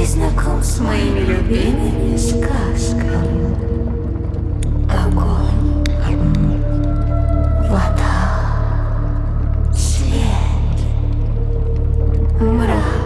Ты знаком с моими любимыми сказками. Огонь, вода, свет, мрак.